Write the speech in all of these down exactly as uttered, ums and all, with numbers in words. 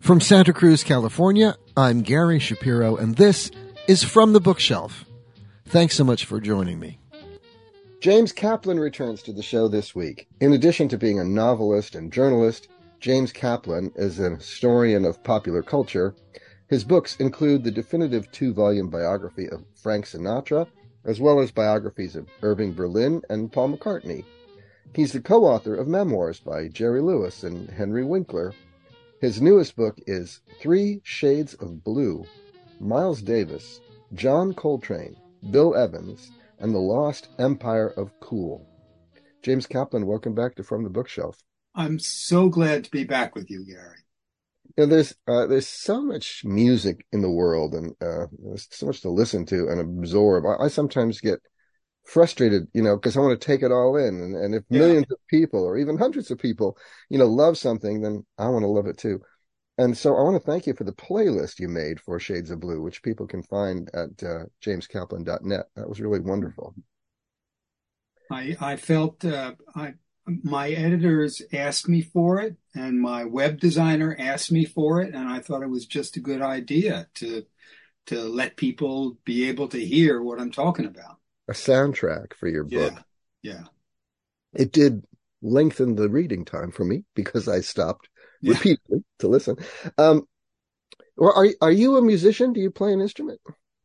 From Santa Cruz, California, I'm Gary Shapiro, and this is From the Bookshelf. Thanks so much for joining me. James Kaplan returns to the show this week. In addition to being a novelist and journalist, James Kaplan is an historian of popular culture. His books include the definitive two-volume biography of Frank Sinatra, as well as biographies of Irving Berlin and Paul McCartney. He's the co-author of memoirs by Jerry Lewis and Henry Winkler. His newest book is Three Shades of Blue, Miles Davis, John Coltrane, Bill Evans, and the Lost Empire of Cool. James Kaplan, welcome back to From the Bookshelf. I'm so glad to be back with you, Gary. You know, there's uh, there's so much music in the world, and uh, there's so much to listen to and absorb. I, I sometimes get frustrated, you know, because I want to take it all in. And, and if yeah. millions of people or even hundreds of people, you know, love something, then I want to love it too. And so I want to thank you for the playlist you made for Shades of Blue, which people can find at uh, james kaplan dot net. That was really wonderful. I I felt uh, I my editors asked me for it, and my web designer asked me for it, and I thought it was just a good idea to to let people be able to hear what I'm talking about. A soundtrack for your book. Yeah, yeah. It did lengthen the reading time for me because I stopped yeah. repeatedly to listen. Um, well, are are you a musician? Do you play an instrument?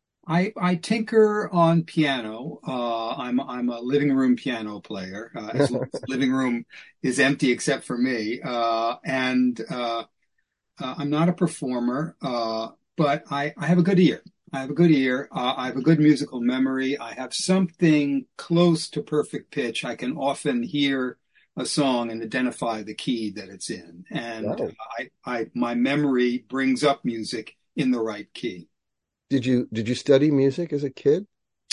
I I tinker on piano. Uh, I'm I'm a living room piano player. Uh, as long as the living room is empty except for me. Uh, and uh, uh, I'm not a performer, uh, but I I have a good ear. I have a good ear. Uh, I have a good musical memory. I have something close to perfect pitch. I can often hear a song and identify the key that it's in. And wow. I, I, my memory brings up music in the right key. Did you, did you study music as a kid?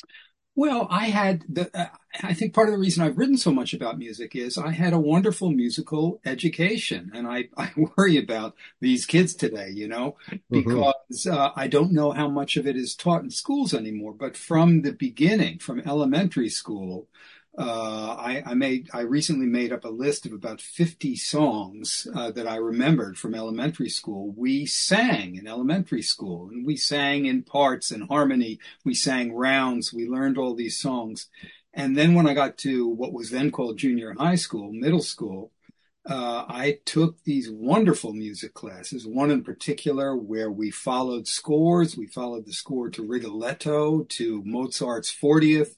Well, I had the, uh, I think part of the reason I've written so much about music is I had a wonderful musical education. And I, I worry about these kids today, you know, because mm-hmm. uh, I don't know how much of it is taught in schools anymore. But from the beginning, from elementary school, uh, I, I made, I recently made up a list of about fifty songs uh, that I remembered from elementary school. We sang in elementary school, and we sang in parts and harmony. We sang rounds. We learned all these songs. And then when I got to what was then called junior high school, middle school, uh, I took these wonderful music classes, one in particular where we followed scores. We followed the score to Rigoletto, to Mozart's fortieth.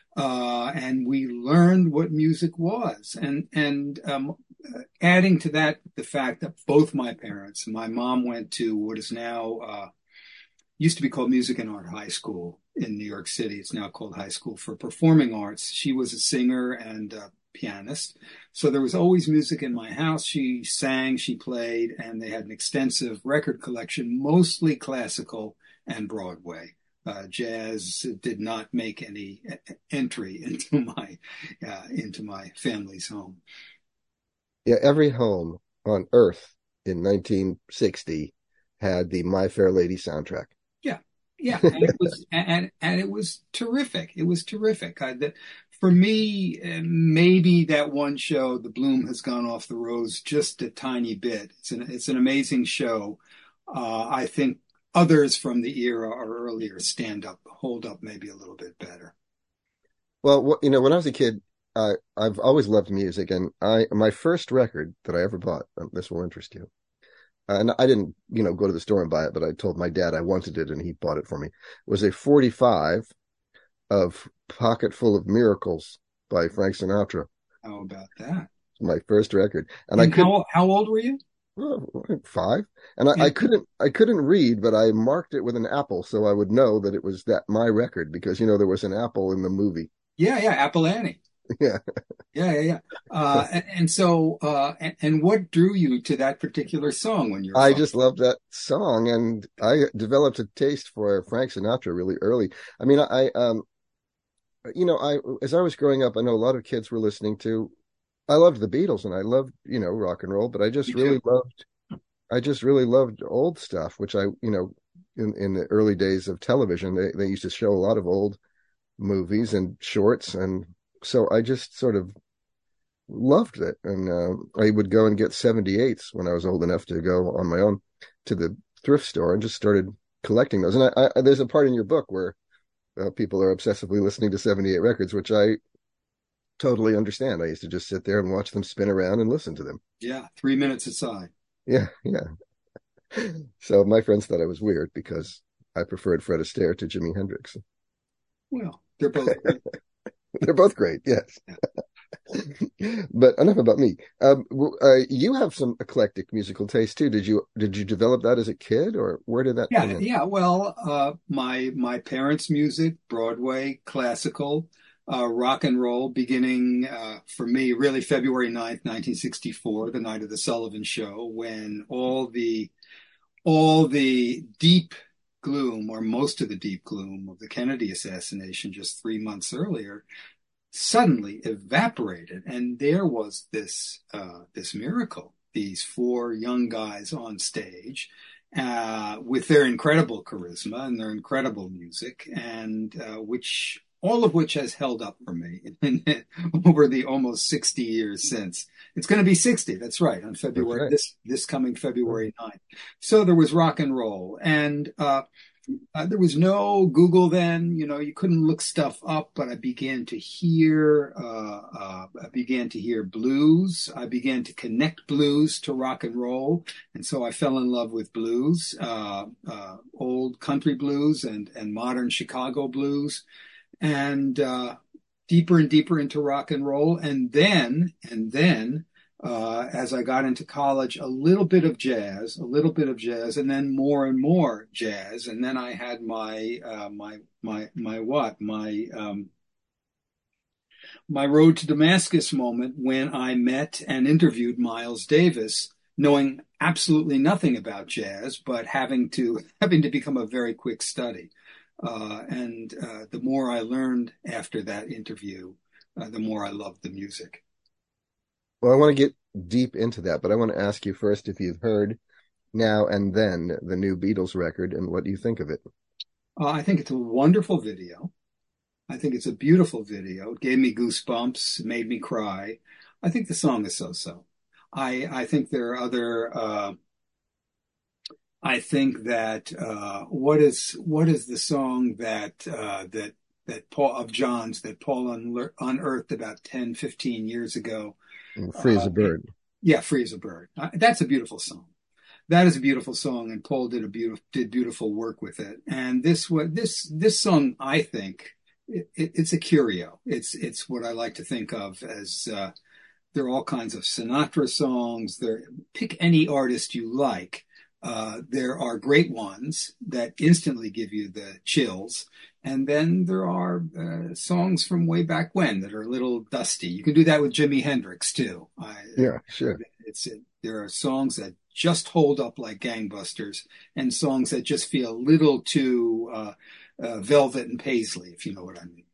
Uh, and we learned what music was. And, and, um, adding to that, the fact that both my parents, my mom went to what is now, uh, used to be called Music and Art High School in New York City. It's now called High School for Performing Arts. She was a singer and a pianist. So there was always music in my house. She sang, she played, and they had an extensive record collection, mostly classical and Broadway. Uh, jazz did not make any entry into my uh, into my family's home. Yeah, every home on Earth in nineteen sixty had the My Fair Lady soundtrack. Yeah, yeah, and it was and and it was terrific. It was terrific. I, the, for me, maybe that one show, The Bloom Has Gone Off the Rose, just a tiny bit. It's an it's an amazing show. Uh, I think. Others from the era or earlier stand up, hold up maybe a little bit better. Well, you know, when I was a kid, uh, I've always loved music, and I my first record that I ever bought, um, this will interest you, uh, and I didn't, you know, go to the store and buy it, but I told my dad I wanted it, and he bought it for me. It was a forty-five of Pocket Full of Miracles by Frank Sinatra. How about that? My first record, and, and I could. How, how old were you? Five, and I, I couldn't I couldn't read, but I marked it with an apple so I would know that it was that my record, because you know there was an apple in the movie. Yeah, yeah, Apple Annie. Yeah, yeah, yeah, yeah. Uh, and, and so, uh, and, and what drew you to that particular song when you were? I five? just loved that song, and I developed a taste for Frank Sinatra really early. I mean, I um, you know, I as I was growing up, I know a lot of kids were listening to. I loved the Beatles and I loved, you know, rock and roll, but I just really loved, I just really loved old stuff, which I, you know, in, in the early days of television, they, they used to show a lot of old movies and shorts. And so I just sort of loved it. And uh, I would go and get seventy-eights when I was old enough to go on my own to the thrift store and just started collecting those. And I, I, there's a part in your book where uh, people are obsessively listening to seventy-eight records, which I totally understand. I used to just sit there and watch them spin around and listen to them. Yeah, three minutes aside. Yeah, yeah. So my friends thought I was weird because I preferred Fred Astaire to Jimi Hendrix. Well, they're both great. They're both great, yes. But enough about me. Um, uh, you have some eclectic musical taste too. Did you did you develop that as a kid, or where did that Yeah, come in? yeah. Well, uh, my my parents' music, Broadway, classical, uh, rock and roll, beginning uh, for me really February ninth, nineteen sixty-four, the night of the Sullivan Show, when all the all the deep gloom, or most of the deep gloom of the Kennedy assassination just three months earlier, suddenly evaporated, and there was this uh, this miracle. These four young guys on stage, uh, with their incredible charisma and their incredible music, and uh, which all of which has held up for me over the almost sixty years since. It's going to be sixty. That's right, on February right. this this coming February ninth. So there was rock and roll, and uh, uh, there was no Google then. You know, you couldn't look stuff up. But I began to hear, uh, uh, I began to hear blues. I began to connect blues to rock and roll, and so I fell in love with blues, uh, uh, old country blues and and modern Chicago blues, and uh, deeper and deeper into rock and roll. And then, and then, uh, as I got into college, a little bit of jazz, a little bit of jazz, and then more and more jazz. And then I had my, uh, my, my, my what? My, um, my road to Damascus moment when I met and interviewed Miles Davis, knowing absolutely nothing about jazz, but having to, having to become a very quick study. Uh, and uh, the more I learned after that interview, uh, the more I loved the music. Well, I want to get deep into that, but I want to ask you first if you've heard Now and Then, the new Beatles record, and what do you think of it? Uh, I think it's a wonderful video. I think it's a beautiful video. It gave me goosebumps, made me cry. I think the song is so-so. I, I think there are other, uh, I think that, uh, what is, what is the song that, uh, that, that Paul of John's that Paul un- unearthed about ten, fifteen years ago? Free as Uh, a Bird. yeah, Free as a Bird. Uh, that's a beautiful song. That is a beautiful song, and Paul did a beautiful, did beautiful work with it. And this, what this, this song, I think, it, it, it's a curio. It's, it's what I like to think of as, uh, there are all kinds of Sinatra songs. There, pick any artist you like. Uh, there are great ones that instantly give you the chills. And then there are uh, songs from way back when that are a little dusty. You can do that with Jimi Hendrix too. I, Yeah, sure. It's it, there are songs that just hold up like gangbusters, and songs that just feel a little too uh, uh, Velvet and Paisley, if you know what I mean.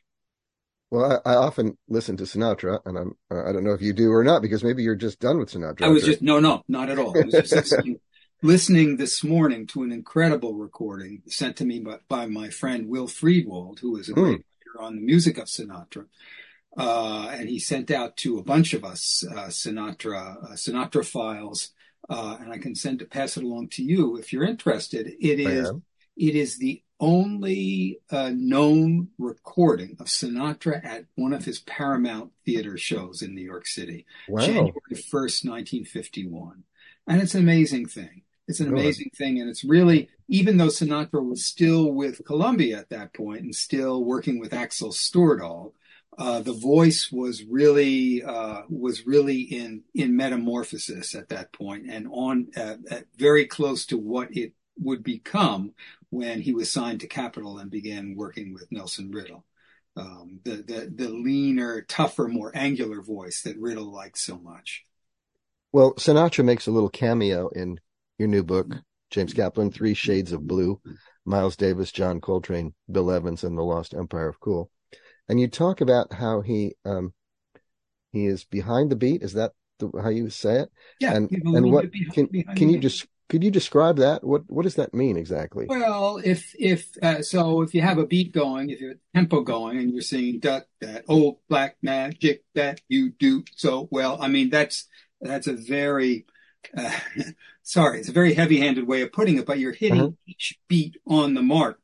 Well, I, I often listen to Sinatra, and I'm uh, I don't know if you do or not, because maybe you're just done with Sinatra. I was just no, no, not at all. I was just listening, listening this morning to an incredible recording sent to me by, by my friend Will Friedwald, who is a great Mm. writer on the music of Sinatra. Uh, and he sent out to a bunch of us uh, Sinatra uh, Sinatra files, uh, and I can send to pass it along to you if you're interested. It I is am. it is the only uh, known recording of Sinatra at one of his Paramount Theater shows in New York City, Wow. January first, nineteen fifty-one, and it's an amazing thing. It's an Good. amazing thing, and it's really, even though Sinatra was still with Columbia at that point and still working with Axel Stordahl. Uh, the voice was really uh, was really in in metamorphosis at that point, and on uh, uh, very close to what it would become when he was signed to Capitol and began working with Nelson Riddle. Um, the the the leaner, tougher, more angular voice that Riddle liked so much. Well, Sinatra makes a little cameo in your new book, James Kaplan, Three Shades of Blue, Miles Davis, John Coltrane, Bill Evans, and The Lost Empire of Cool. And you talk about how he um, he is behind the beat. Is that the, how you say it? Yeah, And he's a and little what bit behind, can behind can the you beat. just could you describe that? What what does that mean exactly? Well, if if uh, so, if you have a beat going, if you have a tempo going, and you're singing that that old black magic that you do so well, I mean that's that's a very uh, sorry, it's a very heavy-handed way of putting it, but you're Uh-huh. hitting each beat on the mark.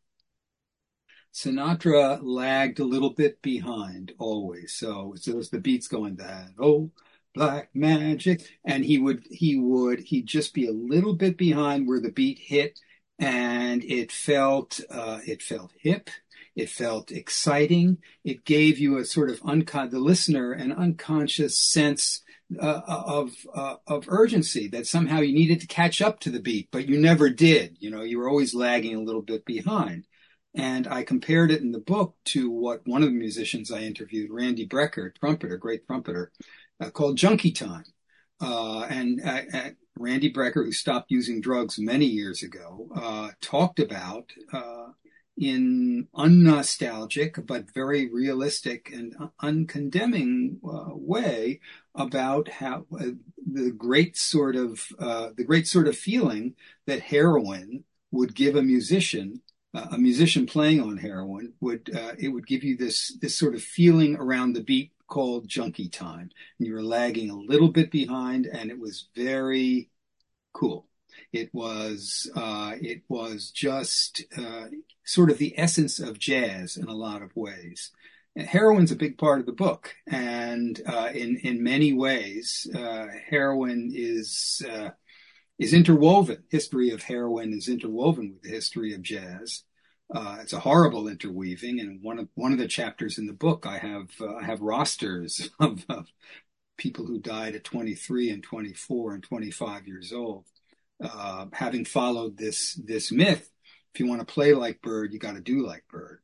Sinatra lagged a little bit behind always. So, so as the beats going that oh black magic, and he would he would he'd just be a little bit behind where the beat hit, and it felt uh, it felt hip, it felt exciting. It gave you a sort of uncon the listener an unconscious sense uh, of uh, of urgency that somehow you needed to catch up to the beat, but you never did. You know, you were always lagging a little bit behind. And I compared it in the book to what one of the musicians I interviewed, Randy Brecker, trumpeter, great trumpeter, uh, called Junkie Time. Uh, and uh, uh, Randy Brecker, who stopped using drugs many years ago, uh, talked about uh, in unnostalgic but very realistic and uncondemning uh, way about how uh, the great sort of uh, the great sort of feeling that heroin would give a musician uh, a musician playing on heroin would uh, it would give you this this sort of feeling around the beat called junkie time, and you were lagging a little bit behind, and it was very cool. It was uh, it was just uh, sort of the essence of jazz in a lot of ways. And heroin's a big part of the book, and uh, in in many ways, uh, heroin is uh, is interwoven. History of heroin is interwoven with the history of jazz. Uh, it's a horrible interweaving, and one of one of the chapters in the book, I have uh, I have rosters of, of people who died at twenty-three and twenty-four and twenty-five years old, uh, having followed this this myth. If you want to play like Bird, you got to do like Bird.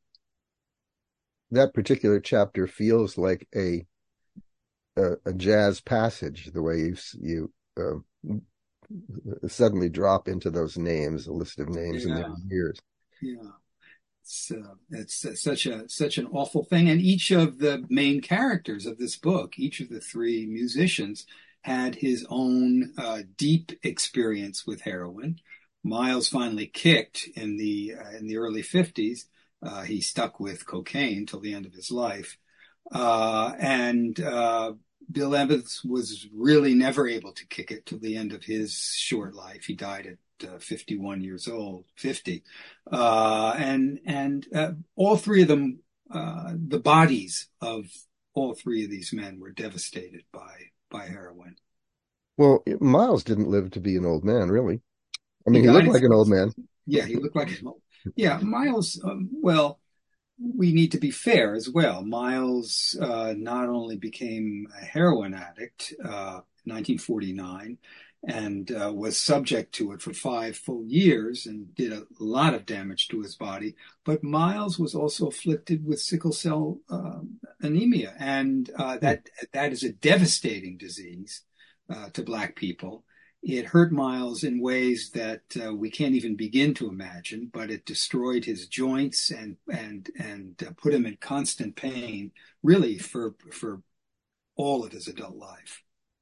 That particular chapter feels like a a, a jazz passage, the way you you uh, suddenly drop into those names, a list of names in their Yeah, years. yeah. It's, uh, it's uh, such a such an awful thing. And each of the main characters of this book, each of the three musicians, had his own uh, deep experience with heroin. Miles finally kicked in the uh, in the early fifties. Uh, he stuck with cocaine till the end of his life. Uh, and uh, Bill Evans was really never able to kick it till the end of his short life. He died at uh, fifty-one years old, fifty. Uh, and and uh, all three of them, uh, the bodies of all three of these men were devastated by by heroin. Well, Miles didn't live to be an old man, really. I He mean, he died looked at like an old man. sixty. Yeah, he looked like an old. Yeah, Miles. Um, well, we need to be fair as well. Miles uh, not only became a heroin addict uh, in nineteen forty-nine and uh, was subject to it for five full years and did a lot of damage to his body, but Miles was also afflicted with sickle cell uh, anemia, and uh, Hmm. that that is a devastating disease uh, to Black people. It hurt Miles in ways that uh, we can't even begin to imagine, but it destroyed his joints and and and uh, put him in constant pain, really for for all of his adult life.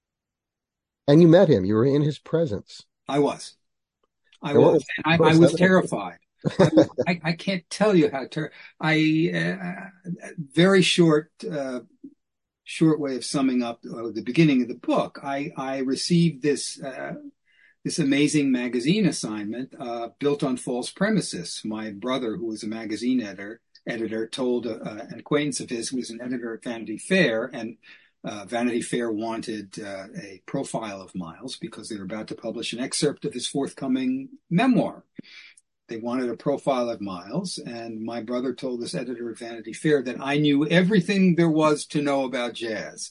And you met him. You were in his presence. I was, I And what was, was, and what I, I was was that terrified. I was, I, I can't tell you how ter- I uh, very short. Uh, short way of summing up uh, the beginning of the book. I I received this. Uh, this amazing magazine assignment uh, built on false premises. My brother, who was a magazine editor, editor told uh, an acquaintance of his who was an editor at Vanity Fair, and uh, Vanity Fair wanted uh, a profile of Miles because they were about to publish an excerpt of his forthcoming memoir. They wanted a profile of Miles, and my brother told this editor at Vanity Fair that I knew everything there was to know about jazz.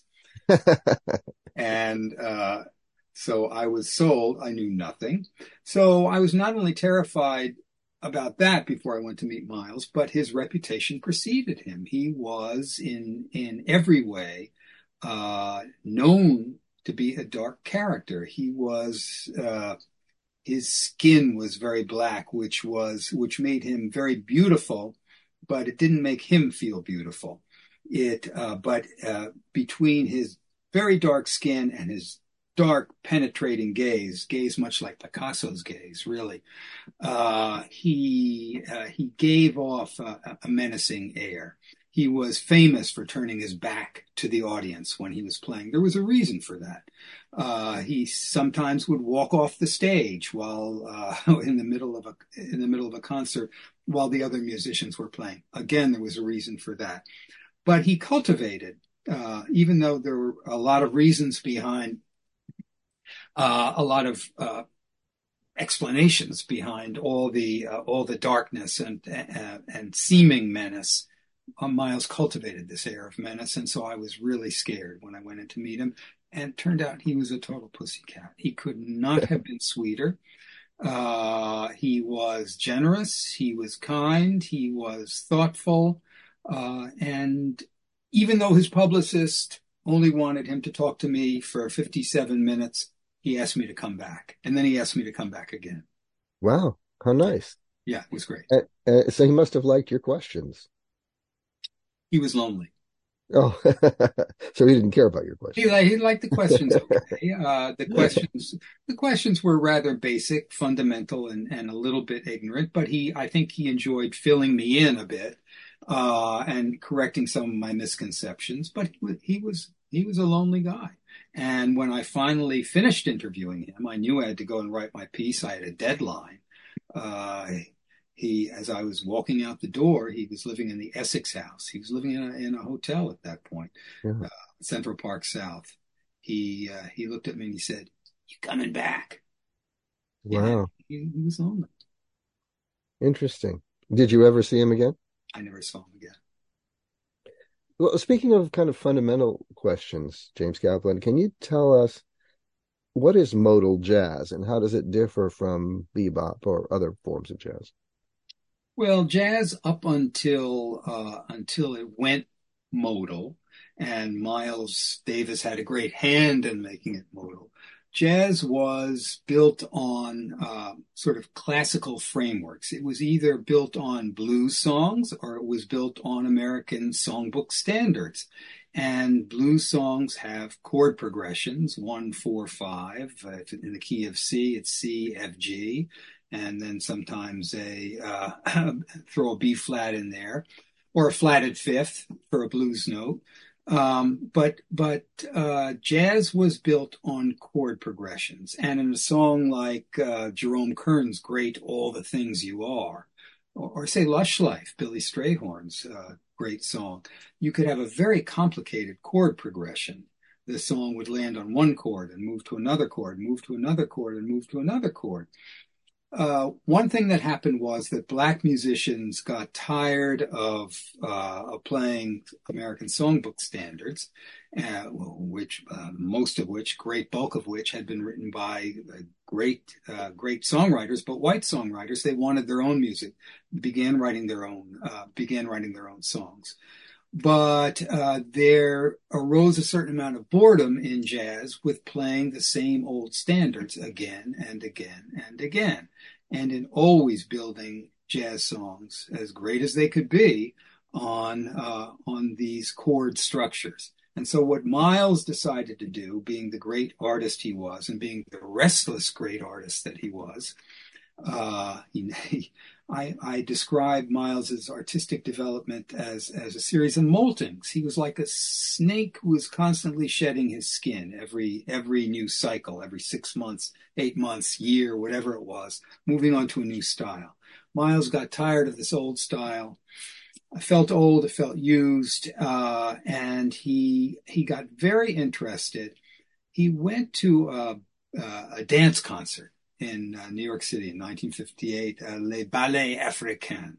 And uh, so I was sold. I knew nothing. So I was not only terrified about that before I went to meet Miles, but his reputation preceded him. He was in in every way uh, known to be a dark character. He was uh, his skin was very black, which was which made him very beautiful, but it didn't make him feel beautiful. It uh, but uh, between his very dark skin and his dark, penetrating gaze, gaze much like Picasso's gaze, really. Uh, he uh, he gave off a, a menacing air. he was famous for turning his back to the audience when he was playing. There was a reason for that. Uh, he sometimes would walk off the stage while uh, in the middle of a in the middle of a concert while the other musicians were playing. Again, there was a reason for that. But he cultivated, uh, even though there were a lot of reasons behind, uh, a lot of uh, explanations behind all the uh, all the darkness and uh, and seeming menace. Uh, Miles cultivated this air of menace, and so I was really scared when I went in to meet him. And it turned out he was a total pussycat. He could not have been sweeter. Uh, he was generous. He was kind. He was thoughtful. Uh, and even though his publicist only wanted him to talk to me for fifty-seven minutes, he asked me to come back. And then he asked me to come back again. Wow, how nice. Yeah, it was great. Uh, uh, so he must have liked your questions. He was lonely. Oh, so he didn't care about your He, questions. he liked the questions okay. Uh, the questions the questions were rather basic, fundamental, and, and a little bit ignorant, but he I think he enjoyed filling me in a bit uh, and correcting some of my misconceptions. But he, he was he was a lonely guy. And when I finally finished interviewing him, I knew I had to go and write my piece. I had a deadline. Uh, He, as I was walking out the door, he was living in the Essex House. He was living in a, in a hotel at that point, Yeah. uh, Central Park South. He uh, he looked at me and he said, "You coming back?" Wow. He, he was lonely. Interesting. Did you ever see him again? I never saw him again. Well, speaking of kind of fundamental questions, James Kaplan, can you tell us what is modal jazz and how does it differ from bebop or other forms of jazz? Well, jazz up until uh, until it went modal, and Miles Davis had a great hand in making it modal. Jazz was built on uh, sort of classical frameworks. It was either built on blues songs or it was built on American songbook standards. And blues songs have chord progressions, one, four, five. Uh, if in the key of C, it's C, F, G. And then sometimes a uh, throw a B flat in there, or a flatted fifth for a blues note. Um, but but uh, jazz was built on chord progressions, and in a song like uh, Jerome Kern's great "All the Things You Are," or, or say "Lush Life," Billy Strayhorn's uh, great song, you could have a very complicated chord progression. The song would land on one chord and move to another chord, move to another chord, and move to another chord. Uh, one thing that happened was that black musicians got tired of, uh, of playing American songbook standards, uh, which uh, most of which, great bulk of which, had been written by uh, great uh, great songwriters, but white songwriters. They wanted their own music, began writing their own uh, began writing their own songs. But uh, there arose a certain amount of boredom in jazz with playing the same old standards again and again and again, and in always building jazz songs, as great as they could be, on uh, on these chord structures. And so what Miles decided to do, being the great artist he was and being the restless great artist that he was, uh, he, I, I describe Miles's artistic development as, as a series of moltings. He was like a snake who was constantly shedding his skin every, every new cycle, every six months, eight months, year, whatever it was, moving on to a new style. Miles got tired of this old style. I felt old, it felt used, uh, and he, he got very interested. He went to a, a dance concert in uh, New York City in nineteen fifty-eight, uh, Les Ballets Africains.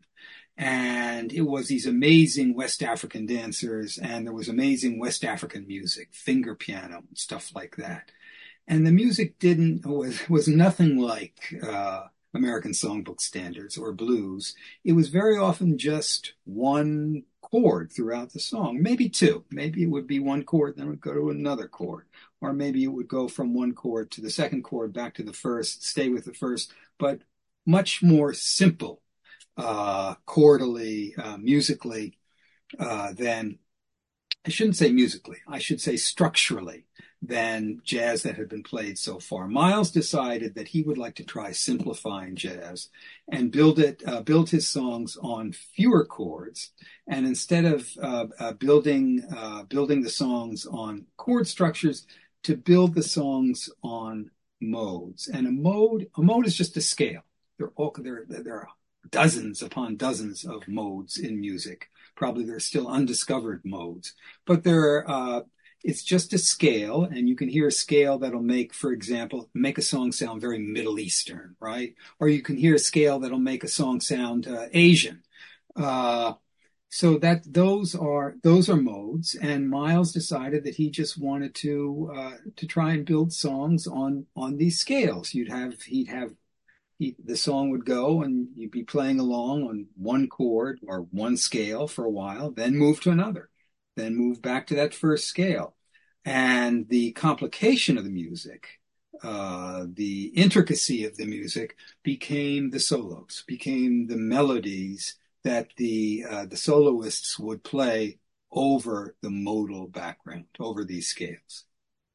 And it was these amazing West African dancers, and there was amazing West African music, finger piano, and stuff like that. And the music didn't, was, was nothing like uh, American songbook standards or blues. It was very often just one chord throughout the song, maybe two. Maybe it would be one chord, then it would go to another chord. Or maybe it would go from one chord to the second chord, back to the first, stay with the first, but much more simple, uh, chordally, uh, musically, uh, than, I shouldn't say musically, I should say structurally, than jazz that had been played so far. Miles decided that he would like to try simplifying jazz and build it, uh, build his songs on fewer chords. And instead of uh, uh, building uh, building the songs on chord structures, to build the songs on modes. And a mode, a mode is just a scale. There are all there there are dozens upon dozens of modes in music. Probably there are still undiscovered modes, but there are. Uh, It's just a scale, and you can hear a scale that'll make, for example, make a song sound very Middle Eastern, right? Or you can hear a scale that'll make a song sound uh, Asian. Uh, so that those are those are modes, and Miles decided that he just wanted to uh, to try and build songs on on these scales. You'd have he'd have he, the song would go, and you'd be playing along on one chord or one scale for a while, then move to another, then move back to that first scale. And the complication of the music, uh, the intricacy of the music became the solos, became the melodies that the uh, the soloists would play over the modal background, over these scales.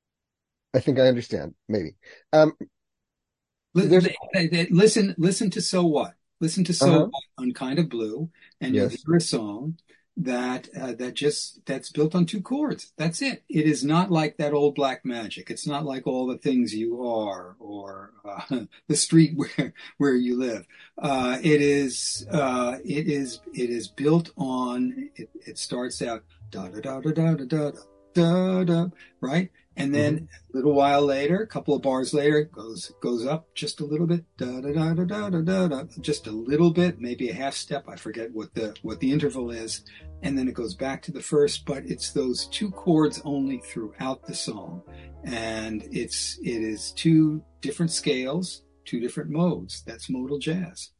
I think I understand, maybe. Um, There's... Listen, listen to So What? Listen to So uh-huh. What on Kind of Blue, and yes. you'll hear a song that uh, that just that's built on two chords. That's it. It is not like that old Black Magic. It's not like All the Things You Are or uh, The Street Where Where You Live. Uh, it is uh, it is it is built on. It, it starts out da da da da da da da da da, right? And then mm-hmm. a little while later, a couple of bars later, it goes goes up just a little bit, da da da da da da da da, just a little bit, maybe a half step. I forget what the what the interval is, and then it goes back to the first. But it's those two chords only throughout the song, and it's it is two different scales, two different modes. That's modal jazz.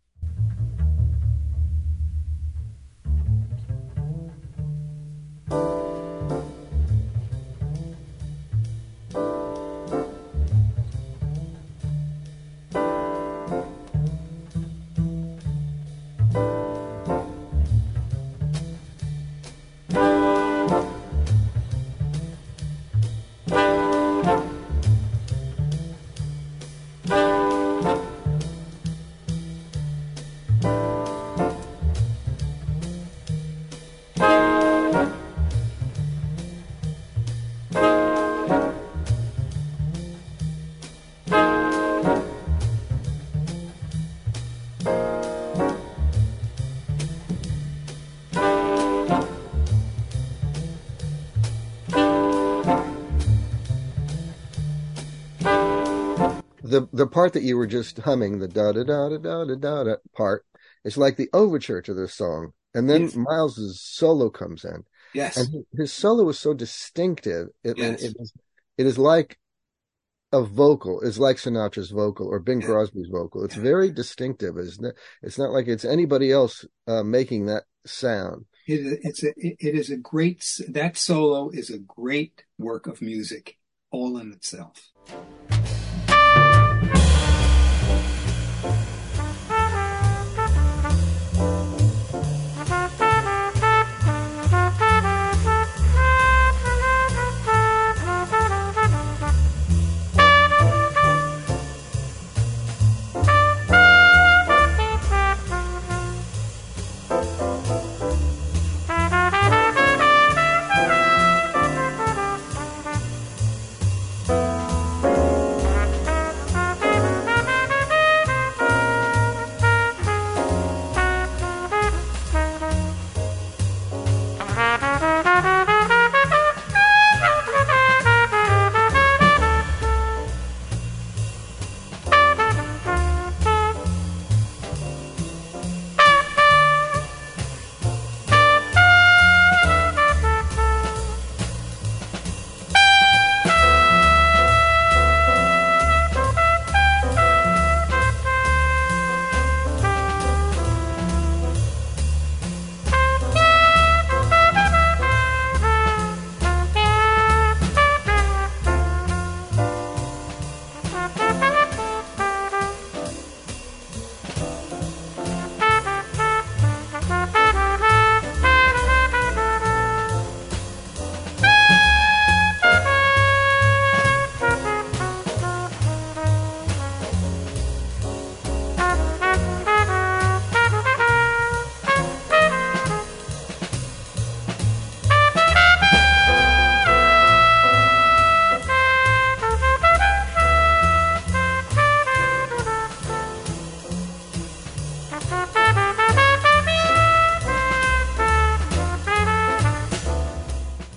The the part that you were just humming, the da da da da da da da da part, is like the overture to this song, and then yes. Miles's solo comes in. Yes, and his solo is so distinctive. It, yes. it is it is like a vocal. It's like Sinatra's vocal or Bing yeah. Crosby's vocal. It's yeah. very distinctive. Isn't it? It's not like it's anybody else uh, making that sound. It, it's a it is a great that solo is a great work of music all in itself.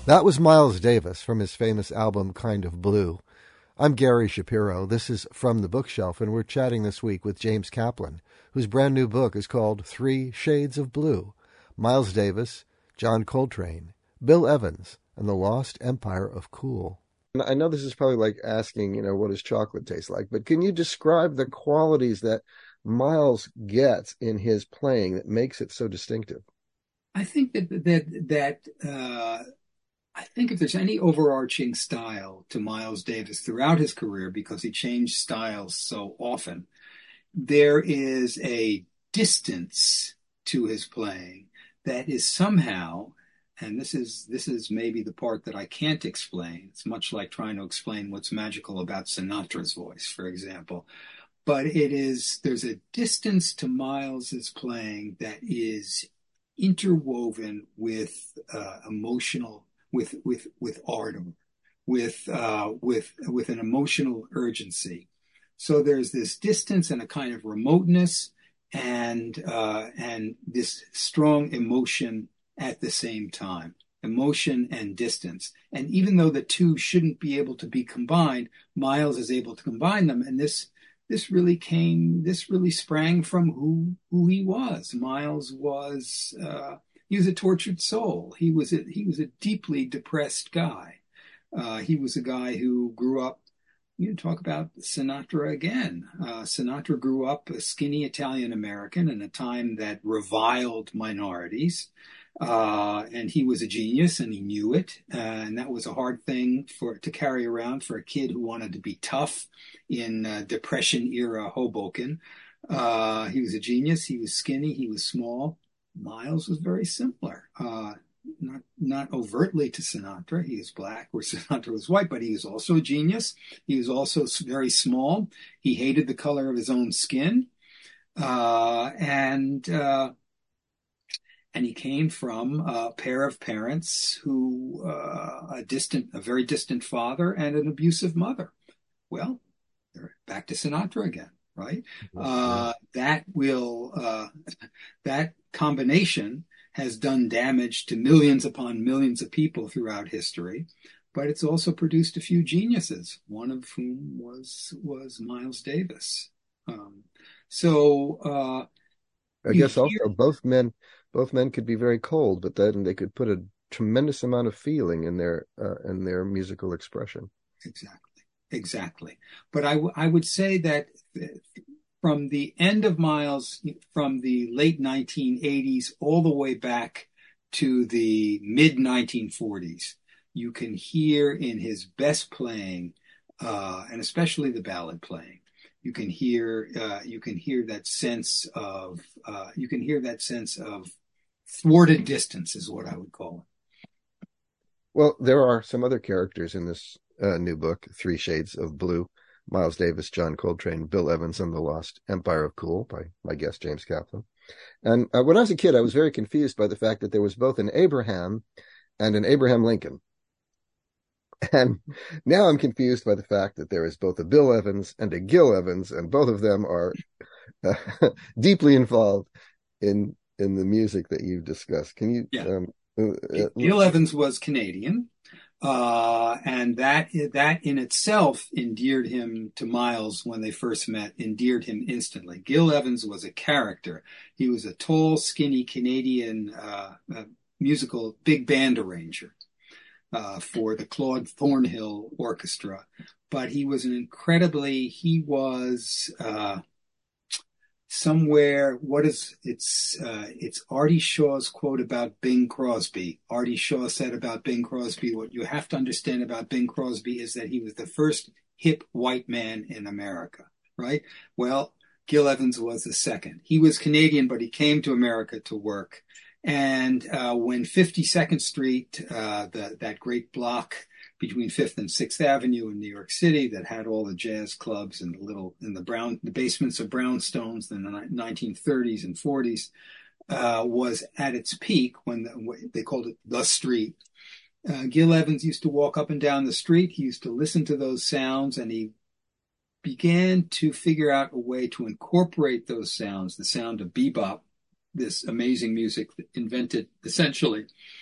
That was Miles Davis from his famous album Kind of Blue. I'm Gary Shapiro. This is From the Bookshelf, and we're chatting this week with James Kaplan, whose brand new book is called Three Shades of Blue: Miles Davis, John Coltrane, Bill Evans, and the Lost Empire of Cool. I know this is probably like asking, you know, what does chocolate taste like, but can you describe the qualities that Miles gets in his playing that makes it so distinctive? I think that that that uh, I think if there's any overarching style to Miles Davis throughout his career, because he changed styles so often, there is a distance to his playing that is somehow, and this is this is maybe the part that I can't explain. It's much like trying to explain what's magical about Sinatra's voice, for example. But it is there's a distance to Miles's playing that is interwoven with uh, emotional, with with with ardor, with uh, with with an emotional urgency. So there's this distance and a kind of remoteness, and uh, and this strong emotion at the same time, emotion and distance. And even though the two shouldn't be able to be combined, Miles is able to combine them. And this this really came, this really sprang from who who he was. Miles was uh, he was a tortured soul. He was a, he was a deeply depressed guy. Uh, he was a guy who grew up. You talk about Sinatra again. Uh, Sinatra grew up a skinny Italian American in a time that reviled minorities. Uh, and he was a genius and he knew it. Uh, and that was a hard thing for to carry around for a kid who wanted to be tough in uh, Depression era Hoboken. Uh, he was a genius. He was skinny. He was small. Miles was very similar. Uh, not not overtly to Sinatra. He is black, where Sinatra was white, but he was also a genius. He was also very small. He hated the color of his own skin. Uh, and uh, and he came from a pair of parents who, uh, a distant, a very distant father and an abusive mother. Well, they're back to Sinatra again, right? Uh, that will, uh, that combination has done damage to millions upon millions of people throughout history, but it's also produced a few geniuses, one of whom was, was Miles Davis. Um, so, uh, I guess hear, also both men, both men could be very cold, but then they could put a tremendous amount of feeling in their uh, in their musical expression. Exactly, exactly. But I, w- I would say that from the end of Miles, from the late nineteen eighties all the way back to the mid nineteen forties, you can hear in his best playing, uh, and especially the ballad playing, you can hear uh, you can hear that sense of uh, you can hear that sense of thwarted distance is what I would call it. Well, there are some other characters in this uh, new book, Three Shades of Blue: Miles Davis, John Coltrane, Bill Evans, and the Lost Empire of Cool by my guest James Kaplan. And uh, when I was a kid, I was very confused by the fact that there was both an Abraham and an Abraham Lincoln. And now I'm confused by the fact that there is both a Bill Evans and a Gil Evans, and both of them are uh, deeply involved in in the music that you've discussed. Can you? Yeah. Um, uh, Gil Evans was Canadian, uh, and that that in itself endeared him to Miles when they first met. Endeared him instantly. Gil Evans was a character. He was a tall, skinny Canadian uh, uh, musical big band arranger. Uh, for the Claude Thornhill Orchestra, but he was an incredibly, he was uh, somewhere, what is, it's, uh, it's Artie Shaw's quote about Bing Crosby. Artie Shaw said about Bing Crosby, what you have to understand about Bing Crosby is that he was the first hip white man in America, right? Well, Gil Evans was the second. He was Canadian, but he came to America to work. And uh, when fifty-second Street, uh, the, that great block between Fifth and Sixth Avenue in New York City that had all the jazz clubs and the little in the brown the basements of brownstones in the nineteen thirties and forties uh, was at its peak when the, they called it the street. Uh, Gil Evans used to walk up and down the street. He used to listen to those sounds, and he began to figure out a way to incorporate those sounds, the sound of bebop, this amazing music invented essentially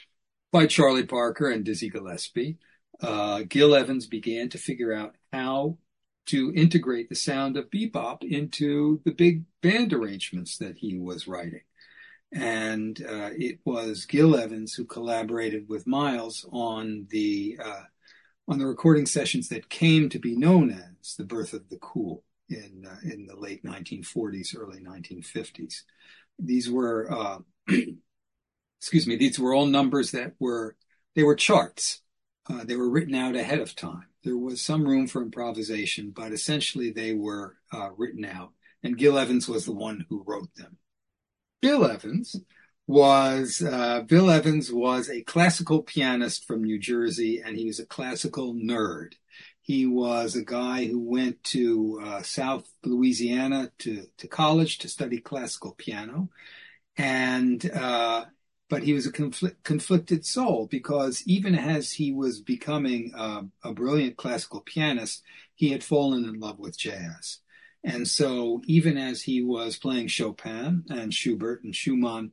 by Charlie Parker and Dizzy Gillespie, uh, Gil Evans began to figure out how to integrate the sound of bebop into the big band arrangements that he was writing. And uh, it was Gil Evans who collaborated with Miles on the uh, on the recording sessions that came to be known as the birth of the cool in uh, in the late nineteen forties, early nineteen fifties. These were, uh, excuse me, these were all numbers that were they were charts. Uh, they were written out ahead of time. There was some room for improvisation, but essentially they were uh, written out. And Gil Evans was the one who wrote them. Bill Evans was uh, Bill Evans was a classical pianist from New Jersey, and he was a classical nerd. He was a guy who went to uh, South Louisiana to, to college to study classical piano, and uh, but he was a conflict, conflicted soul because even as he was becoming uh, a brilliant classical pianist, he had fallen in love with jazz. And so even as he was playing Chopin and Schubert and Schumann,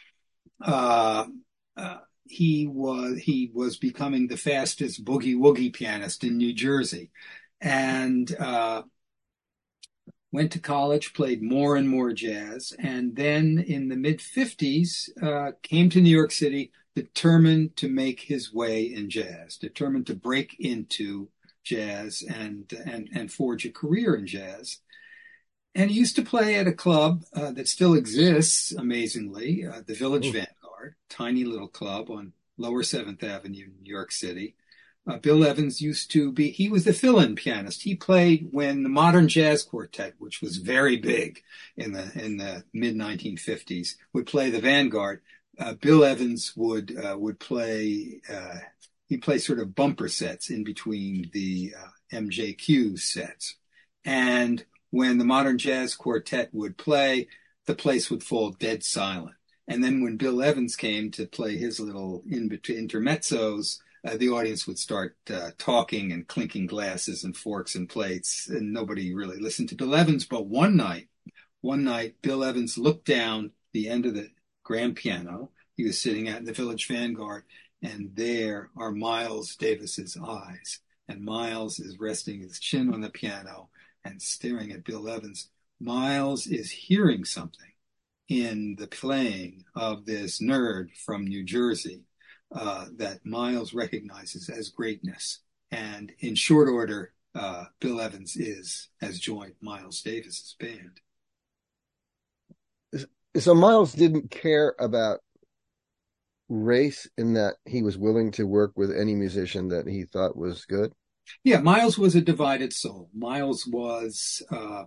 uh, uh, he was he was becoming the fastest boogie woogie pianist in New Jersey, and uh, went to college, played more and more jazz, and then in the mid fifties uh, came to New York City, determined to make his way in jazz, determined to break into jazz and and and forge a career in jazz. And he used to play at a club uh, that still exists, amazingly, uh, the Village Ooh. Vanguard, tiny little club on Lower seventh Avenue, New York City. Uh, Bill Evans used to be, he was the fill-in pianist. He played when the Modern Jazz Quartet, which was very big in the in the mid nineteen fifties, would play the Vanguard. Uh, Bill Evans would uh, would play, uh, he'd play sort of bumper sets in between the uh, M J Q sets. And when the Modern Jazz Quartet would play, the place would fall dead silent. And then when Bill Evans came to play his little in between intermezzos, uh, the audience would start uh, talking and clinking glasses and forks and plates, and nobody really listened to Bill Evans. But one night, one night, Bill Evans looked down the end of the grand piano he was sitting at in the Village Vanguard, and there are Miles Davis's eyes. And Miles is resting his chin on the piano and staring at Bill Evans. Miles is hearing something in the playing of this nerd from New Jersey uh, that Miles recognizes as greatness. And in short order, uh, Bill Evans is has joined Miles Davis's band. So Miles didn't care about race in that he was willing to work with any musician that he thought was good? Yeah, Miles was a divided soul. Miles was uh,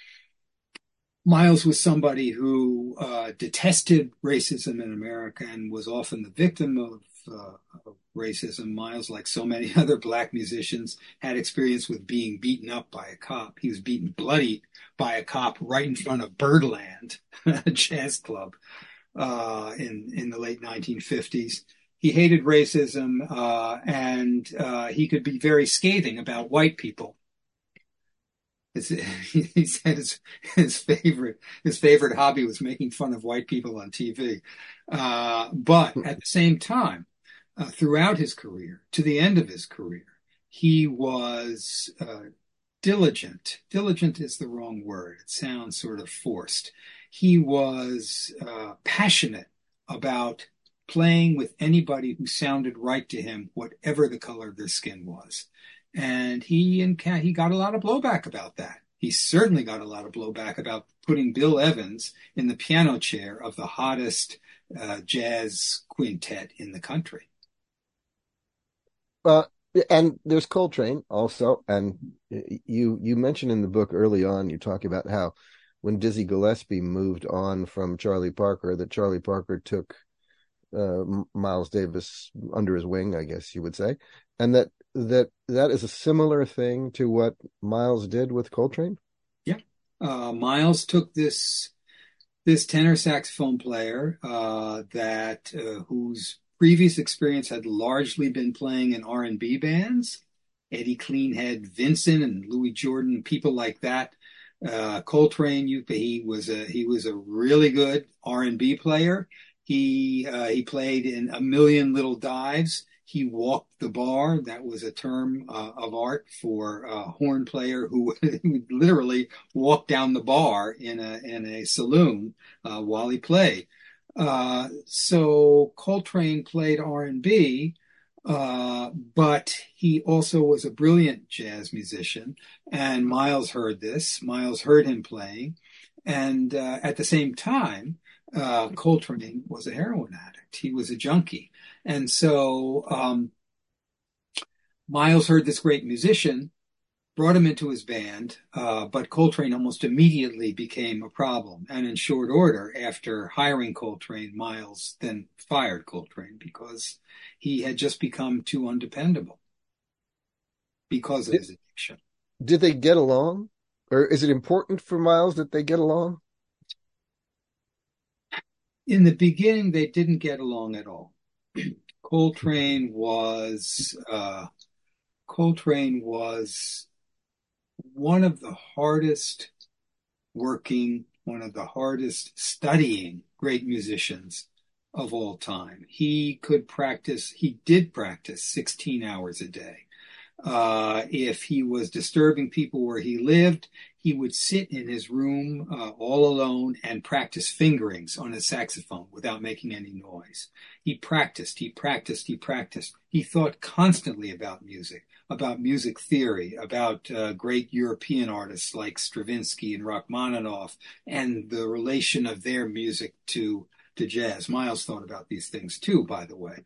Miles was somebody who uh, detested racism in America and was often the victim of, uh, of racism. Miles, like so many other black musicians, had experience with being beaten up by a cop. He was beaten bloody by a cop right in front of Birdland, a jazz club, uh, in in the late nineteen fifties. He hated racism, uh, and uh, he could be very scathing about white people. It's, he said his, his favorite his favorite hobby was making fun of white people on T V. Uh, but at the same time, uh, throughout his career, to the end of his career, he was uh, diligent. Diligent is the wrong word. It sounds sort of forced. He was uh, passionate about playing with anybody who sounded right to him, whatever the color of their skin was. And he and he got a lot of blowback about that. He certainly got a lot of blowback about putting Bill Evans in the piano chair of the hottest uh, jazz quintet in the country. Uh, and there's Coltrane also. And you you mentioned in the book early on, you talk about how when Dizzy Gillespie moved on from Charlie Parker, that Charlie Parker took uh, Miles Davis under his wing, I guess you would say, and that that that is a similar thing to what Miles did with Coltrane. Yeah, uh, Miles took this this tenor saxophone player uh, that uh, whose previous experience had largely been playing in R and B bands, Eddie Cleanhead, Vincent, and Louis Jordan, people like that. Uh, Coltrane, you, he was a he was a really good R and B player. He uh, he played in A Million Little Dives. He walked the bar. That was a term uh, of art for a horn player who would literally walk down the bar in a in a saloon uh, while he played. Uh, so Coltrane played R and B, uh, but he also was a brilliant jazz musician. And Miles heard this. Miles heard him playing. And uh, at the same time, uh, Coltrane was a heroin addict. He was a junkie. And so um, Miles heard this great musician, brought him into his band, uh, but Coltrane almost immediately became a problem. And in short order, after hiring Coltrane, Miles then fired Coltrane because he had just become too undependable because of Did, his addiction. did they get along? Or is it important for Miles that they get along? In the beginning, they didn't get along at all. Coltrane was uh, Coltrane was one of the hardest working, one of the hardest studying great musicians of all time. He could practice, he did practice sixteen hours a day. Uh, if he was disturbing people where he lived, he would sit in his room uh, all alone and practice fingerings on his saxophone without making any noise. He practiced, he practiced, he practiced. He thought constantly about music, about music theory, about uh, great European artists like Stravinsky and Rachmaninoff, and the relation of their music to, to jazz. Miles thought about these things too, by the way.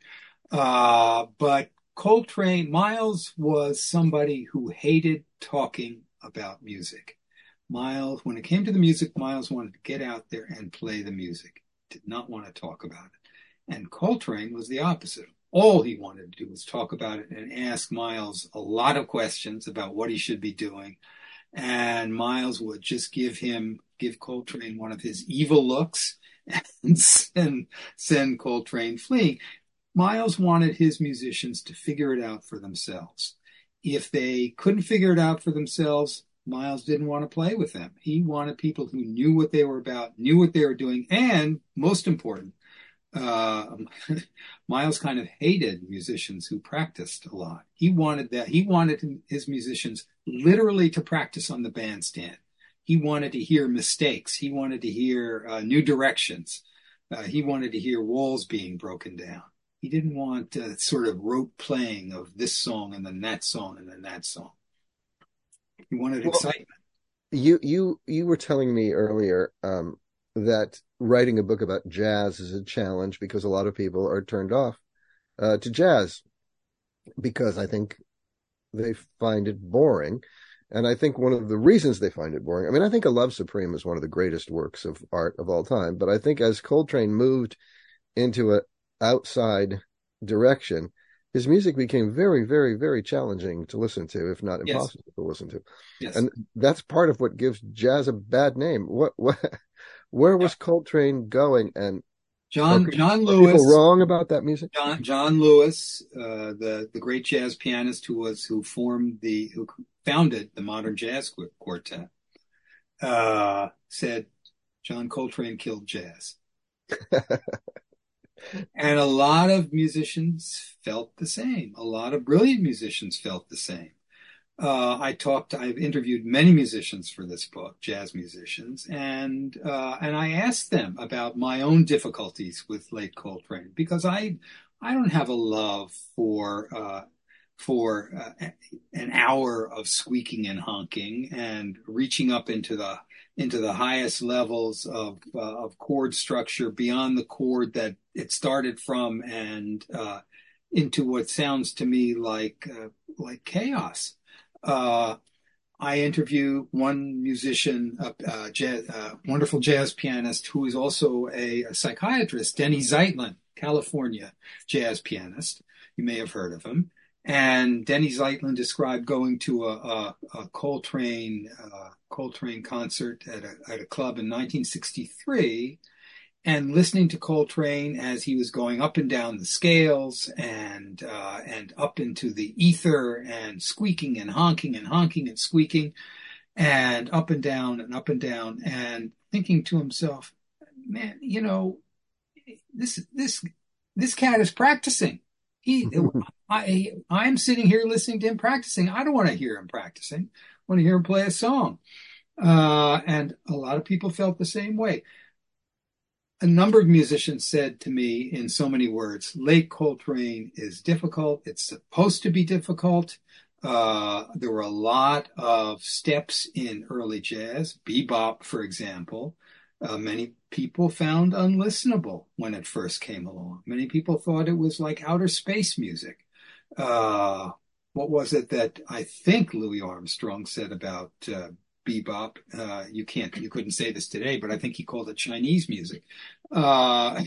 Uh, but Coltrane, Miles was somebody who hated talking about music. Miles, when it came to the music, Miles wanted to get out there and play the music, did not want to talk about it. And Coltrane was the opposite. All he wanted to do was talk about it and ask Miles a lot of questions about what he should be doing. And Miles would just give him, give Coltrane one of his evil looks and send, send Coltrane fleeing. Miles wanted his musicians to figure it out for themselves. If they couldn't figure it out for themselves, Miles didn't want to play with them. He wanted people who knew what they were about, knew what they were doing, and most important, uh, Miles kind of hated musicians who practiced a lot. He wanted that. He wanted his musicians literally to practice on the bandstand. He wanted to hear mistakes. He wanted to hear uh, new directions. Uh, he wanted to hear walls being broken down. He didn't want uh, sort of rote playing of this song and then that song and then that song. He wanted Well, excitement. you you you were telling me earlier um, that writing a book about jazz is a challenge because a lot of people are turned off uh, to jazz because I think they find it boring. And I think one of the reasons they find it boring, I mean, I think A Love Supreme is one of the greatest works of art of all time. But I think as Coltrane moved into a outside direction, his music became very, very, very challenging to listen to, if not Yes. impossible to listen to. Yes. And that's part of what gives jazz a bad name. What, what where was yeah. Coltrane going? And John people, John Lewis people wrong about that music? John John Lewis, uh, the the great jazz pianist who was who formed the who founded the Modern Jazz Quartet, uh, said John Coltrane killed jazz. And a lot of musicians felt the same. A lot of brilliant musicians felt the same. Uh, I talked, I've interviewed many musicians for this book, jazz musicians, and uh, and I asked them about my own difficulties with late Coltrane because I I don't have a love for uh, for uh, an hour of squeaking and honking and reaching up into the into the highest levels of uh, of chord structure beyond the chord that it started from and uh, into what sounds to me like uh, like chaos. Uh, I interview one musician, a uh, jazz, uh, wonderful jazz pianist who is also a, a psychiatrist, Denny Zeitlin, California jazz pianist. You may have heard of him. And Denny Zeitlin described going to a, a, a Coltrane uh, Coltrane concert at a, at a club in nineteen sixty-three and listening to Coltrane as he was going up and down the scales and uh, and up into the ether and squeaking and honking and honking and squeaking and up and down and up and down and thinking to himself, man, you know, this this this cat is practicing. He, I, I'm sitting here listening to him practicing. I don't want to hear him practicing. I want to hear him play a song. Uh, and a lot of people felt the same way. A number of musicians said to me in so many words, Late Coltrane is difficult. It's supposed to be difficult. Uh, there were a lot of steps in early jazz, bebop, for example. Uh, many people found unlistenable when it first came along. Many people thought it was like outer space music. Uh, what was it that I think Louis Armstrong said about uh, bebop? Uh, you can't, you couldn't say this today, but I think he called it Chinese music. Uh,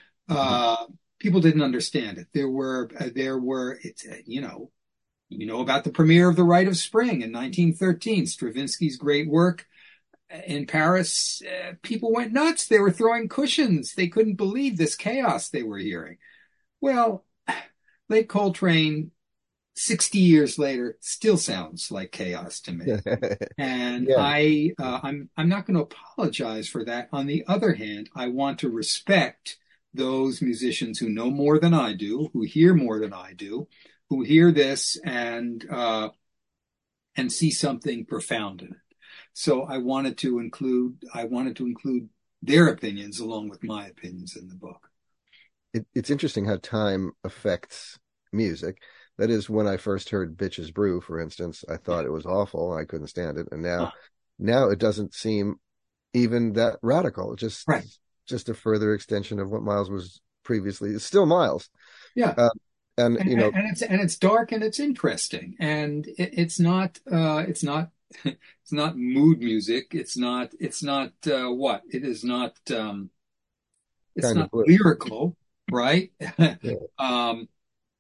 uh, people didn't understand it. There were, uh, there were, it's, uh, you know, you know about the premiere of The Rite of Spring in nineteen thirteen, Stravinsky's great work in Paris. Uh, people went nuts. They were throwing cushions. They couldn't believe this chaos they were hearing. Well, Late Coltrane, sixty years later, still sounds like chaos to me. And Yeah. I, uh, I'm, I'm not going to apologize for that. On the other hand, I want to respect those musicians who know more than I do, who hear more than I do, who hear this and, uh, and see something profound in it. So I wanted to include, I wanted to include their opinions along with my opinions in the book. It, it's interesting how time affects music. That is, when I first heard Bitches Brew, for instance, I thought it was awful. I couldn't stand it. And now, Huh. now it doesn't seem even that radical. Just, Right. just a further extension of what Miles was previously. It's still Miles. Yeah. Uh, and, And, you know, and it's, and it's dark and it's interesting. And it, it's not, uh, it's not, it's not mood music. It's not, it's not, uh, what? It is not, um, it's kind not of, lyrical, right? yeah. um,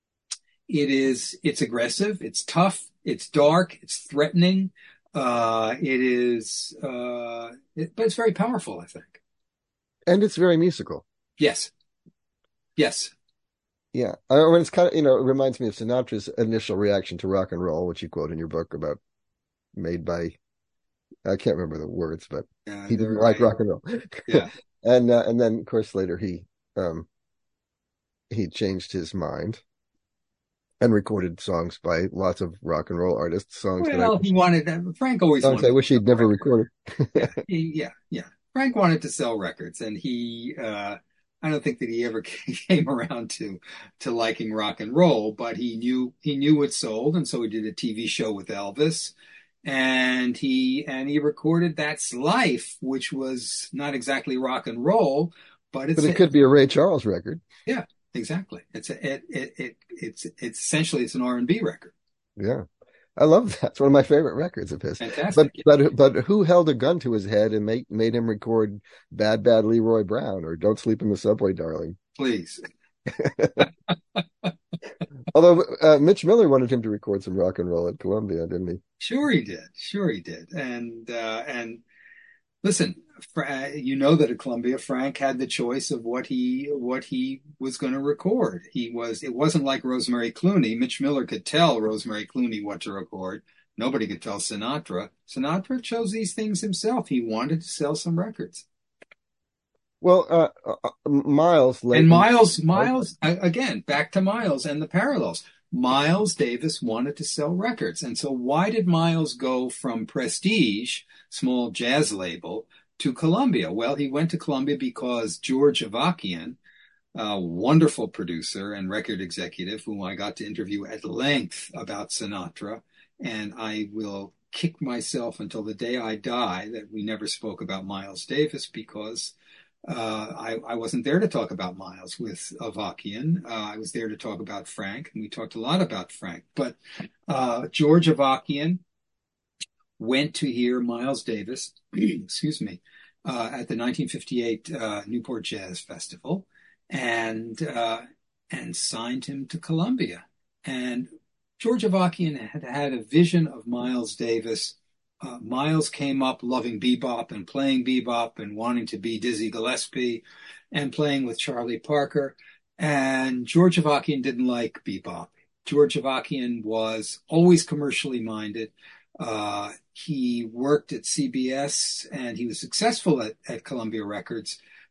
It is, it's aggressive, it's tough, it's dark, it's threatening. Uh, it is, uh, it, but it's very powerful, I think. And it's very musical. Yes. Yes. Yeah. I mean, it's kind of, you know, it reminds me of Sinatra's initial reaction to rock and roll, which you quote in your book about made by, I can't remember the words, but Yeah, he didn't they're like right. rock and roll. Yeah. and, uh, and then of course later he, um, he changed his mind and recorded songs by lots of rock and roll artists, songs that I Well, he wanted, Frank always songs wanted I wish to he'd never sell recorded. records. Yeah, he, yeah, yeah. Frank wanted to sell records, and he, uh, I don't think that he ever came around to to liking rock and roll, but he knew he knew it sold, and so he did a T V show with Elvis, and he and he recorded That's Life, which was not exactly rock and roll, but it's But it could be a Ray Charles record. yeah, exactly. It's a, it, it it it's it's essentially it's an R and B record. Yeah. I love that. It's one of my favorite records of his. Fantastic. But but but who held a gun to his head and made made him record Bad Bad Leroy Brown or Don't Sleep in the Subway, Darling? Please. Although uh, Mitch Miller wanted him to record some rock and roll at Columbia, didn't he? Sure he did. Sure he did. And uh, and listen, you know that at Columbia, Frank had the choice of what he what he was going to record. He was it wasn't like Rosemary Clooney. Mitch Miller could tell Rosemary Clooney what to record. Nobody could tell Sinatra. Sinatra chose these things himself. He wanted to sell some records. Well, uh, uh, Miles, Leighton, and Miles, Miles again, back to Miles and the parallels. Miles Davis wanted to sell records, and so why did Miles go from Prestige, small jazz label, to Columbia? Well, he went to Columbia because George Avakian, a wonderful producer and record executive, whom I got to interview at length about Sinatra, and I will kick myself until the day I die that we never spoke about Miles Davis because uh, I, I wasn't there to talk about Miles with Avakian. Uh, I was there to talk about Frank, and we talked a lot about Frank. But uh, George Avakian went to hear Miles Davis, excuse me, uh, at the nineteen fifty-eight uh, Newport Jazz Festival, and uh, and signed him to Columbia. And George Avakian had had a vision of Miles Davis. Uh, Miles came up loving bebop and playing bebop and wanting to be Dizzy Gillespie and playing with Charlie Parker. And George Avakian didn't like bebop. George Avakian was always commercially minded. Uh, he worked at C B S and he was successful at, at Columbia Records.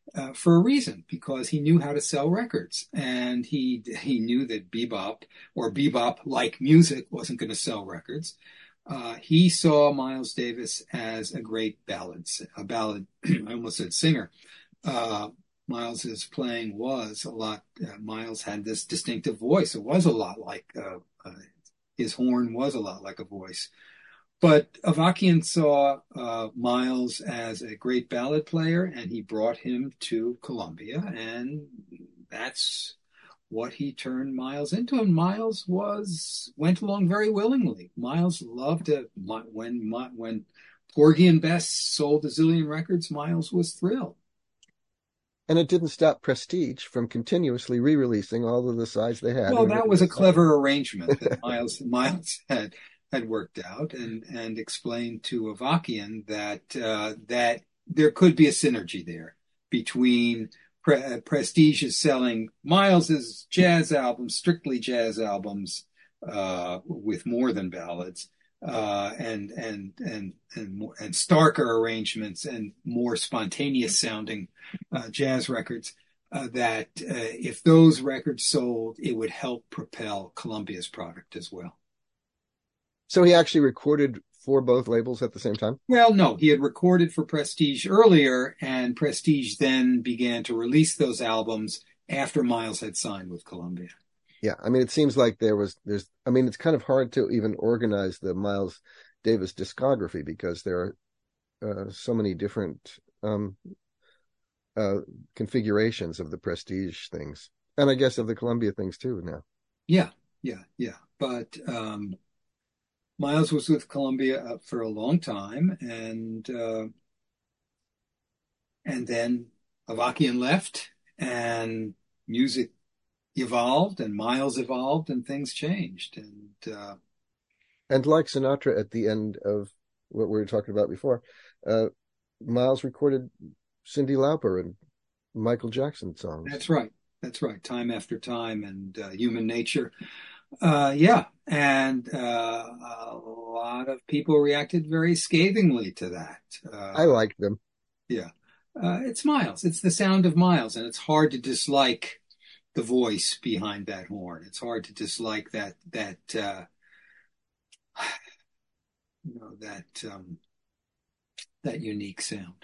uh, for a reason, because he knew how to sell records, and he he knew that bebop or bebop-like music wasn't going to sell records. Uh, he saw Miles Davis as a great ballad, a ballad. I almost said singer. Uh, Miles's playing was a lot. Uh, Miles had this distinctive voice. It was a lot like uh, uh, his horn was a lot like a voice. But Avakian saw uh, Miles as a great ballad player, and he brought him to Columbia, and that's what he turned Miles into. And Miles was went along very willingly. Miles loved it when when Porgy and Bess sold a zillion records. Miles was thrilled. And it didn't stop Prestige from continuously re-releasing all of the sides they had. Well, that was a clever arrangement that Miles Miles had. had worked out and, and explained to Avakian that uh, that there could be a synergy there between Pre- Prestige is selling Miles's jazz albums, strictly jazz albums uh, with more than ballads, uh, and and and and more, and starker arrangements and more spontaneous sounding uh, jazz records. Uh, that uh, if those records sold, it would help propel Columbia's product as well. So he actually recorded for both labels at the same time? Well, no, he had recorded for Prestige earlier, and Prestige then began to release those albums after Miles had signed with Columbia. Yeah, I mean, it seems like there was, there's, I mean, it's kind of hard to even organize the Miles Davis discography because there are uh, so many different um, uh, configurations of the Prestige things. And I guess of the Columbia things too now. Yeah, yeah, yeah. But, um, Miles was with Columbia for a long time, and uh, and then Avakian left, and music evolved, and Miles evolved, and things changed. And uh, and like Sinatra at the end of what we were talking about before, uh, Miles recorded Cyndi Lauper and Michael Jackson songs. That's right. That's right. Time after time, and uh, Human Nature. Uh, yeah, and uh, a lot of people reacted very scathingly to that. Uh, I liked them. Yeah, uh, it's Miles. It's the sound of Miles, and it's hard to dislike the voice behind that horn. It's hard to dislike that that uh, you know that um, that unique sound.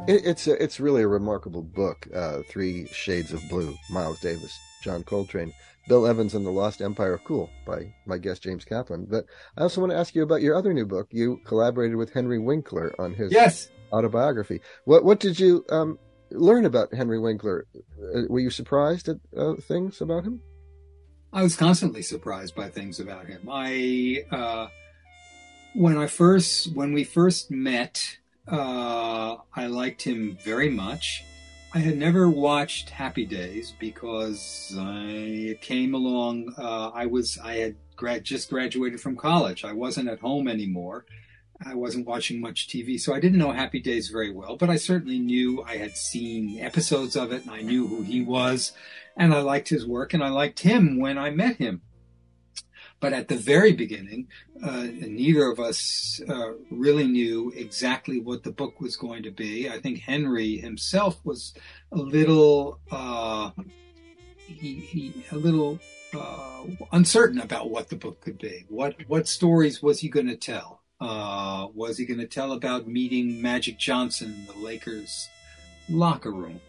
It, it's a, it's really a remarkable book. Uh, Three Shades of Blue, Miles Davis, John Coltrane, Bill Evans, and the Lost Empire of Cool by my guest James Kaplan. But I also want to ask you about your other new book. You collaborated with Henry Winkler on his Yes. autobiography. What what did you um, learn about Henry Winkler? Uh, were you surprised at uh, things about him? I was constantly surprised by things about him. I uh, when I first when we first met, uh, I liked him very much. I had never watched Happy Days because I, it came along. Uh, I was I had grad, just graduated from college. I wasn't at home anymore. I wasn't watching much T V, so I didn't know Happy Days very well, but I certainly knew I had seen episodes of it, and I knew who he was, and I liked his work, and I liked him when I met him. But at the very beginning, uh, neither of us uh, really knew exactly what the book was going to be. I think Henry himself was a little, uh, he, he, a little uh, uncertain about what the book could be. What what stories was he going to tell? Uh, was he going to tell about meeting Magic Johnson in the Lakers locker room?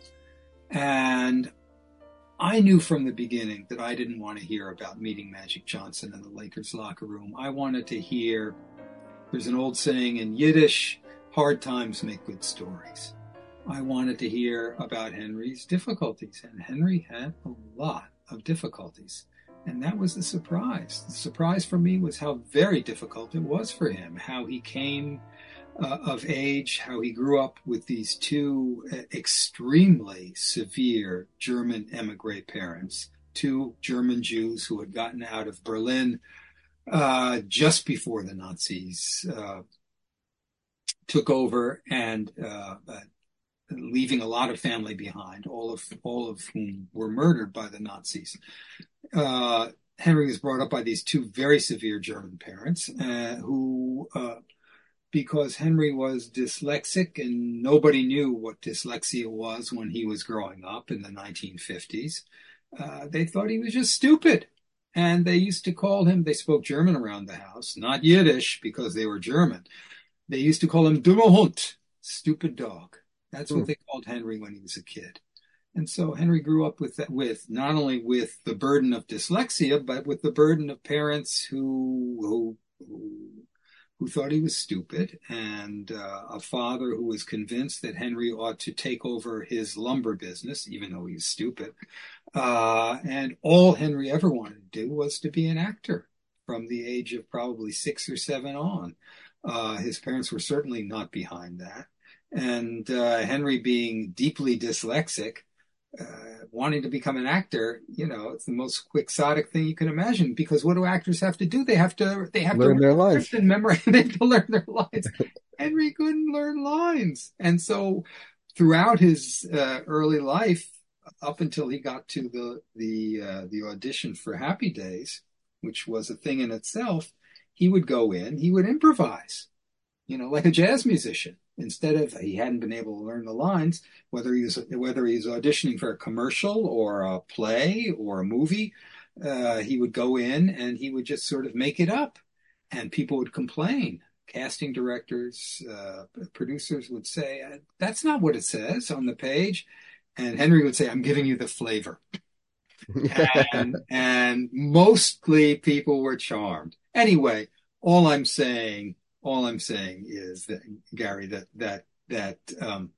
And I knew from the beginning that I didn't want to hear about meeting Magic Johnson in the Lakers locker room. I wanted to hear, there's an old saying in Yiddish, hard times make good stories. I wanted to hear about Henry's difficulties, and Henry had a lot of difficulties. And that was the surprise. The surprise for me was how very difficult it was for him, how he came uh, of age, how he grew up with these two uh, extremely severe German emigre parents, two German Jews who had gotten out of Berlin uh, just before the Nazis uh, took over, and uh, uh, leaving a lot of family behind, all of all of whom were murdered by the Nazis. Uh, Henry was brought up by these two very severe German parents uh, who, uh, because Henry was dyslexic and nobody knew what dyslexia was when he was growing up in the nineteen fifties, uh, they thought he was just stupid. And they used to call him, they spoke German around the house, not Yiddish because they were German. They used to call him dummer Hund, stupid dog. That's what mm. they called Henry when he was a kid. And so Henry grew up with that, with not only with the burden of dyslexia, but with the burden of parents who who who thought he was stupid, and uh, a father who was convinced that Henry ought to take over his lumber business, even though he was stupid. Uh, and all Henry ever wanted to do was to be an actor from the age of probably six or seven on. Uh, his parents were certainly not behind that. And uh, Henry, being deeply dyslexic, Uh, wanting to become an actor, you know, it's the most quixotic thing you can imagine, because what do actors have to do? They have to, they have learn to their lines and memorize, they have to learn their lines. Henry couldn't learn lines. And so throughout his uh, early life, up until he got to the, the, uh, the audition for Happy Days, which was a thing in itself, he would go in, he would improvise, you know, like a jazz musician. Instead of, he hadn't been able to learn the lines, whether he was whether he was auditioning for a commercial or a play or a movie, uh, he would go in and he would just sort of make it up, and people would complain. Casting directors, uh, producers would say, "That's not what it says on the page," and Henry would say, "I'm giving you the flavor." and and mostly people were charmed. Anyway, all I'm saying. All I'm saying is that, Gary, that that that um,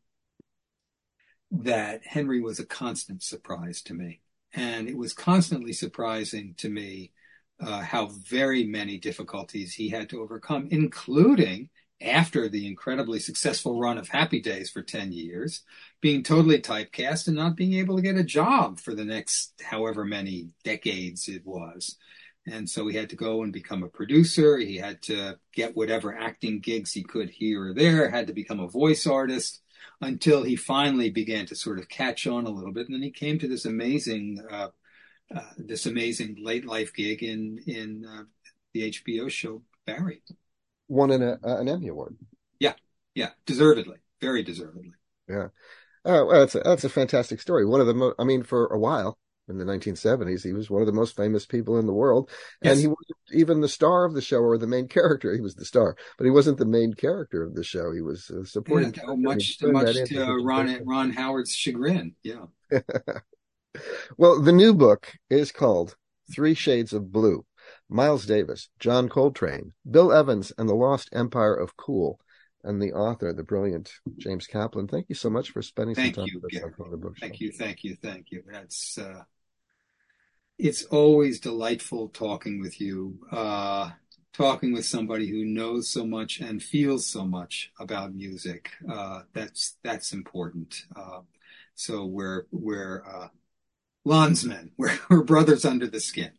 that Henry was a constant surprise to me, and it was constantly surprising to me uh, how very many difficulties he had to overcome, including after the incredibly successful run of Happy Days for ten years, being totally typecast and not being able to get a job for the next however many decades it was. And so he had to go and become a producer. He had to get whatever acting gigs he could here or there, had to become a voice artist, until he finally began to sort of catch on a little bit. And then he came to this amazing, uh, uh, this amazing late life gig in, in uh, the H B O show Barry. Won an, uh, an Emmy Award. Yeah. Yeah. Deservedly. Very deservedly. Yeah. Oh, well, that's a, that's a fantastic story. One of the most, I mean, for a while, in the nineteen seventies, he was one of the most famous people in the world. Yes. And he wasn't even the star of the show or the main character. He was the star, but he wasn't the main character of the show. He was a supporting Yeah, character. much He turned much that into to such a Ron big- Ron Howard's chagrin. Yeah. Well, the new book is called Three Shades of Blue. Miles Davis, John Coltrane, Bill Evans, and the Lost Empire of Cool. And the author, the brilliant James Kaplan. Thank you so much for spending Thank some time you, with us Gary. on the bookshelf. Thank you, thank you, thank you. That's uh, it's always delightful talking with you, uh, talking with somebody who knows so much and feels so much about music. Uh, that's that's important. Uh, so we're we're uh, landsmen. We're, we're brothers under the skin.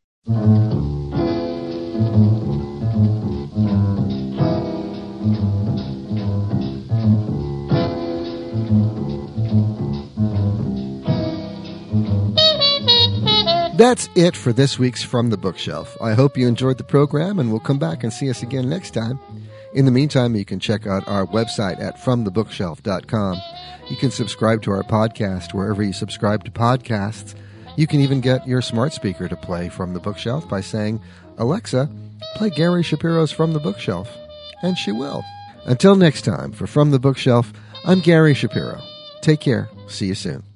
That's it for this week's From the Bookshelf. I hope you enjoyed the program, and will come back and see us again next time. In the meantime, you can check out our website at from the bookshelf dot com. You can subscribe to our podcast wherever you subscribe to podcasts. You can even get your smart speaker to play From the Bookshelf by saying, "Alexa, play Gary Shapiro's From the Bookshelf," and she will. Until next time, for From the Bookshelf, I'm Gary Shapiro. Take care. See you soon.